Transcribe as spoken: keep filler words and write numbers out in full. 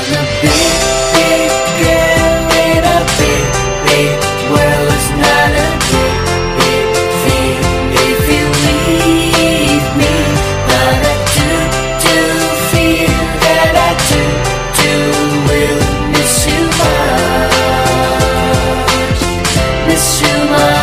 a big, big girl in a big, big world. It's not a big, big thing if you leave me, but I do, do feel that I do, do will miss you much, miss you much.